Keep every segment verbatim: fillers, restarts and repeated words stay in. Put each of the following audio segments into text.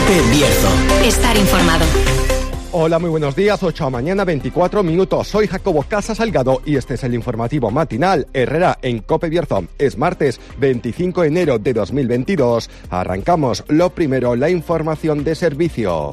COPE Bierzo. Estar informado. Hola, muy buenos días, ocho de la mañana, veinticuatro minutos. Soy Jacobo Casa Salgado y este es el informativo matinal Herrera en COPE Bierzo. Es martes veinticinco de enero de dos mil veintidós. Arrancamos. Lo primero, la información de servicio.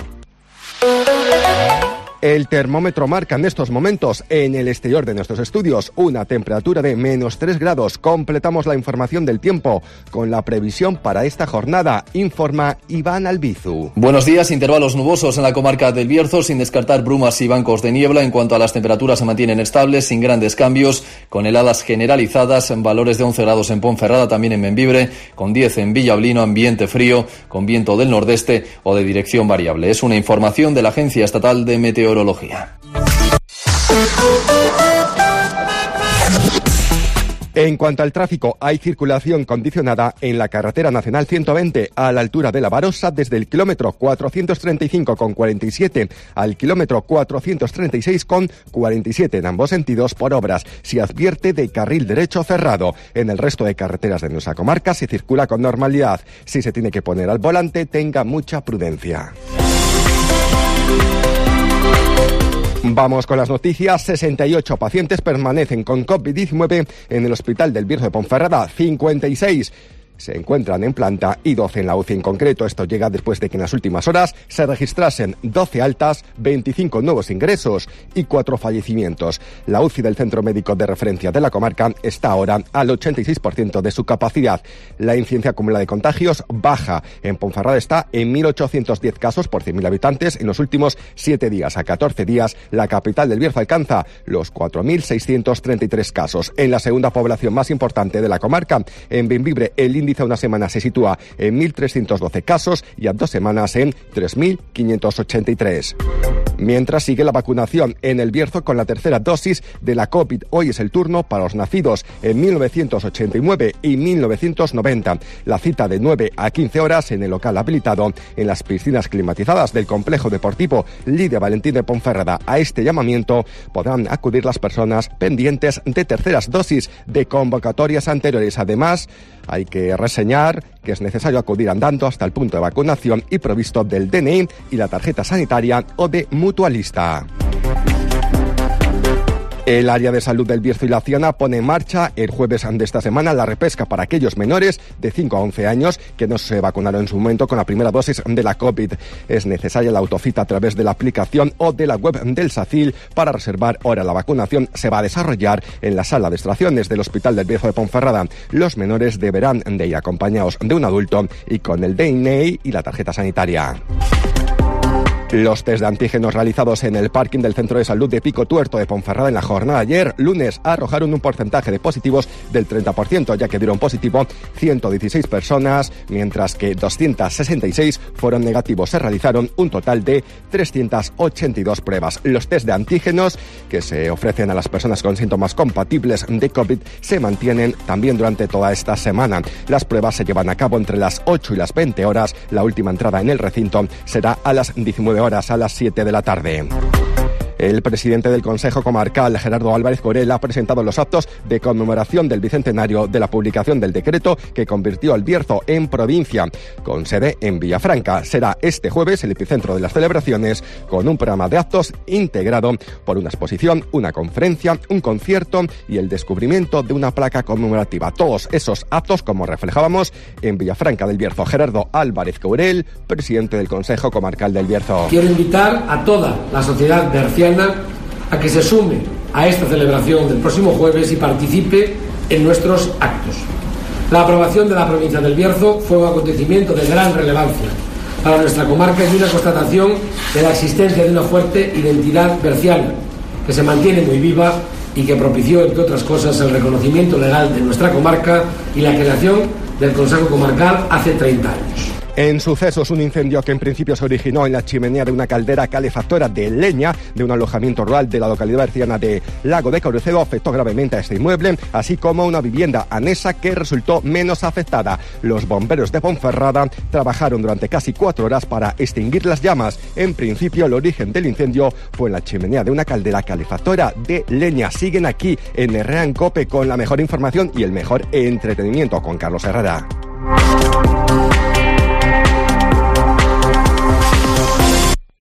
El termómetro marca en estos momentos en el exterior de nuestros estudios una temperatura de menos tres grados. Completamos la información del tiempo con la previsión para esta jornada. Informa Iván Albizu. Buenos días, intervalos nubosos en la comarca del Bierzo, sin descartar brumas y bancos de niebla. En cuanto a las temperaturas, se mantienen estables, sin grandes cambios, con heladas generalizadas, en valores de once grados en Ponferrada, también en Bembibre, con diez en Villablino, ambiente frío, con viento del nordeste o de dirección variable. Es una información de la Agencia Estatal de Meteorología. En cuanto al tráfico, hay circulación condicionada en la carretera nacional ciento veinte a la altura de La Barosa desde el kilómetro cuatrocientos treinta y cinco con cuarenta y siete al kilómetro cuatrocientos treinta y seis con cuarenta y siete en ambos sentidos por obras. Se advierte de carril derecho cerrado. En el resto de carreteras de nuestra comarca se circula con normalidad. Si se tiene que poner al volante, tenga mucha prudencia. Vamos con las noticias. sesenta y ocho pacientes permanecen con COVID diecinueve en el Hospital del Bierzo de Ponferrada. cincuenta y seis se encuentran en planta y doce en la U C I. En concreto, esto llega después de que en las últimas horas se registrasen doce altas, veinticinco nuevos ingresos y cuatro fallecimientos. La U C I del Centro Médico de Referencia de la comarca está ahora al ochenta y seis por ciento de su capacidad. La incidencia acumulada de contagios baja. En Ponferrada está en mil ochocientos diez casos por cien mil habitantes en los últimos siete días. A catorce días, la capital del Bierzo alcanza los cuatro mil seiscientos treinta y tres casos. En la segunda población más importante de la comarca, en Bembibre, el índice a una semana se sitúa en mil trescientos doce casos y a dos semanas en tres mil quinientos ochenta y tres. Mientras sigue la vacunación en el Bierzo con la tercera dosis de la COVID. Hoy es el turno para los nacidos en mil novecientos ochenta y nueve y mil novecientos noventa. La cita de nueve a quince horas en el local habilitado en las piscinas climatizadas del complejo deportivo Lidia Valentín de Ponferrada. A este llamamiento podrán acudir las personas pendientes de terceras dosis de convocatorias anteriores. Además, hay que reseñar que es necesario acudir andando hasta el punto de vacunación y provisto del D N I y la tarjeta sanitaria o de mutualista. El área de salud del Bierzo y la Ciana pone en marcha el jueves de esta semana la repesca para aquellos menores de cinco a once años que no se vacunaron en su momento con la primera dosis de la COVID. Es necesaria la autocita a través de la aplicación o de la web del SACIL para reservar hora. La vacunación se va a desarrollar en la sala de extracciones del Hospital del Bierzo de Ponferrada. Los menores deberán de ir acompañados de un adulto y con el D N I y la tarjeta sanitaria. Los test de antígenos realizados en el parking del Centro de Salud de Pico Tuerto de Ponferrada en la jornada de ayer, lunes, arrojaron un porcentaje de positivos del treinta por ciento, ya que dieron positivo ciento dieciséis personas, mientras que doscientos sesenta y seis fueron negativos. Se realizaron un total de trescientas ochenta y dos pruebas. Los test de antígenos que se ofrecen a las personas con síntomas compatibles de COVID se mantienen también durante toda esta semana. Las pruebas se llevan a cabo entre las ocho y las veinte horas. La última entrada en el recinto será a las diecinueve horas, a las siete de la tarde. El presidente del Consejo Comarcal, Gerardo Álvarez Corel, ha presentado los actos de conmemoración del bicentenario de la publicación del decreto que convirtió al Bierzo en provincia, con sede en Villafranca. Será este jueves el epicentro de las celebraciones, con un programa de actos integrado por una exposición, una conferencia, un concierto y el descubrimiento de una placa conmemorativa. Todos esos actos, como reflejábamos, en Villafranca del Bierzo. Gerardo Álvarez Corel, presidente del Consejo Comarcal del Bierzo. Quiero invitar a toda la sociedad berciana a que se sume a esta celebración del próximo jueves y participe en nuestros actos. La aprobación de la provincia del Bierzo fue un acontecimiento de gran relevancia para nuestra comarca y una constatación de la existencia de una fuerte identidad berciana que se mantiene muy viva y que propició, entre otras cosas, el reconocimiento legal de nuestra comarca y la creación del Consejo Comarcal hace treinta años. En sucesos, un incendio que en principio se originó en la chimenea de una caldera calefactora de leña de un alojamiento rural de la localidad berciana de Lago de Corucedo afectó gravemente a este inmueble, así como a una vivienda anexa que resultó menos afectada. Los bomberos de Ponferrada trabajaron durante casi cuatro horas para extinguir las llamas. En principio, el origen del incendio fue en la chimenea de una caldera calefactora de leña. Siguen aquí en Herrera en COPE con la mejor información y el mejor entretenimiento con Carlos Herrera.